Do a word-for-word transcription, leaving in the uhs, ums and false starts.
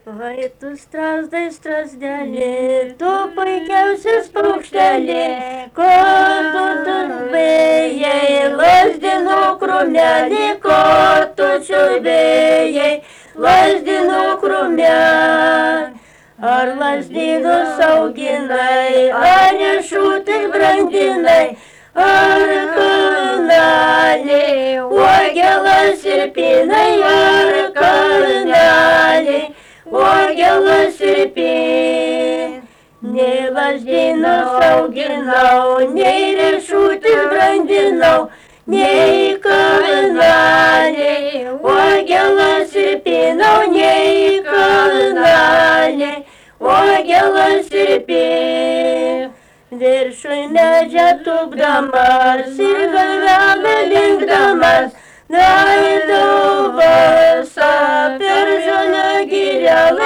Vai tu strazdai, strazdelė, tu puikiausias paukštelė, ko tu turbėjai, lasdinų krūmelį, ko tu čiulbėjai, lasdinų krūmelį. Ar lasdynus auginai, ar riešutai brandinai, ar kalnelį, uogelas ir pinai, ar kalnelį. Uogelas ir pin, nei lasdynus auginau, nei riešutis brandinau, nei kalnelį, uogelas ir pinau, nei kalnelį, uogelas ir pin. Viršui medžia tupdamas ir galvelę linkdamas, leidau balsą per žalią girią.